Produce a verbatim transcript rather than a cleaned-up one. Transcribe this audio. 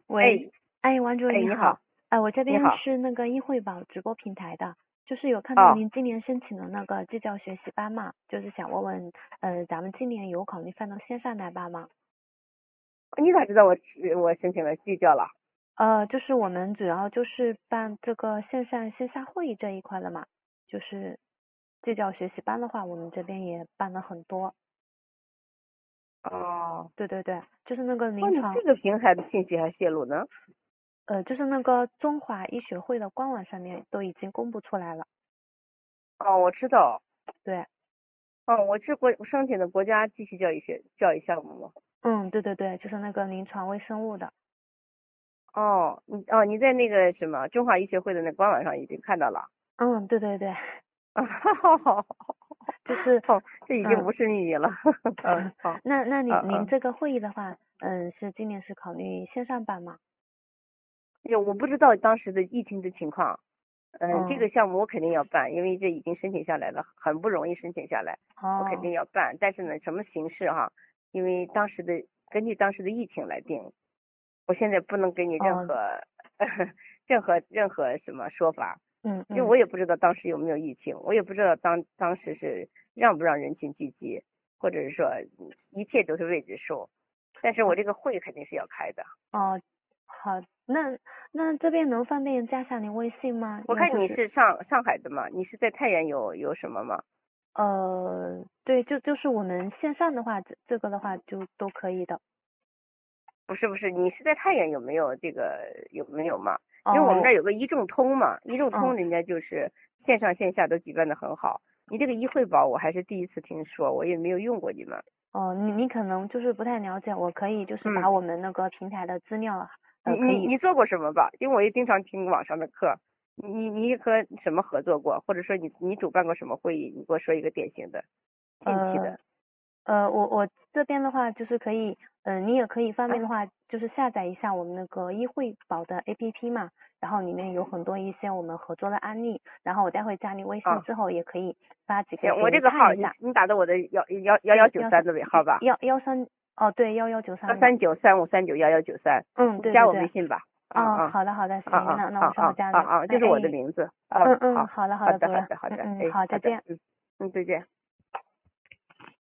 哎喂，哎，王主哎， 你好， 你好， 哎，我这你好。 边是那个易惠宝直播平台的，就是有看到哦， 您今年申请了那个支教学习班嘛，就是想问问，呃，咱们今年有考虑放到线上来办吗？ 你咋知道我我申请了寄教了？ 呃，就是我们主要就是办这个线上线下会议这一块的嘛，就是支教学习班的话，我们这边也办了很多。 哦， 对对对，就是那个哦， 临床， 你这个平台的信息还泄露呢？ 呃，就是那个中华医学会的官网上面都已经公布出来了。 哦，我知道。 对。 哦，我是国我申请的国家继续教育学教育项目嘛。 嗯，对对对，就是那个临床微生物的。 哦，你哦你在那个什么中华医学会的那官网上已经看到了。 嗯，对对对， 啊，好好好， 就是哦，这已经嗯， 不是秘密了。嗯，好。 那那您嗯嗯， 您这个会议的话，嗯，是今年是考虑线上办吗？ 就我不知道当时的疫情的情况。嗯，这嗯， 个项目我肯定要办，因为这已经申请下来了，很不容易申请下来，我肯哦定要办。但是呢，什么形式哈？因为当时的根据当时的疫情来定，我现在不能给你任哦， 何任何任何什么说法， 嗯嗯因为我也不知道当时有没有疫情，我也不知道当当时是让不让人群聚集，或者是说一切都是未知数。但是我这个会肯定是要开的。 哦，好，那那这边能方便加上您微信吗？ 我看你要就是是上上海的嘛，你是在太原有有什么吗？ 呃，对，就就是我们线上的话，这这个的话就都可以的。 不是不是，你是在太原有没有这个有没有嘛？因为我们这哦， 儿有个一众通嘛，一众通哦人家就是线上线下都举办的很好。你这个医惠宝我还是第一次听说，我也没有用过你们。 哦，你你可能就是不太了解，我可以就是嗯， 把我们那个平台的资料，呃，可你你以你做过什么吧？因为我也经常听网上的课。你你你和什么合作过，或者说你你主办过什么会议？你给我说一个典型的，近期呃的。 呃，我我这边的话就是可以，嗯、你也可以方啊， 便的话，就是下载一下我们那个医惠宝的 A P P 嘛，然后里面有很多一些我们合作的案例，然后我待会加你微信啊， 之后也可以发几个行， 给您我这个号看一下。 你你打的我的幺幺幺幺对，幺三九三的尾号吧。 幺幺三，哦，对，幺幺九幺三的。 三九三五三九幺幺九三， 嗯， 你加我对对对。 微信吧。啊哦， 啊好的好的，行， 啊啊那那我稍后啊啊加您。 啊啊， 哎就是我的哎， 名字。啊， 嗯嗯， 好， 好的好的， 好的， 主任， 好的，好的。 嗯嗯， 哎， 好， 好的。 再见。 嗯嗯，再见。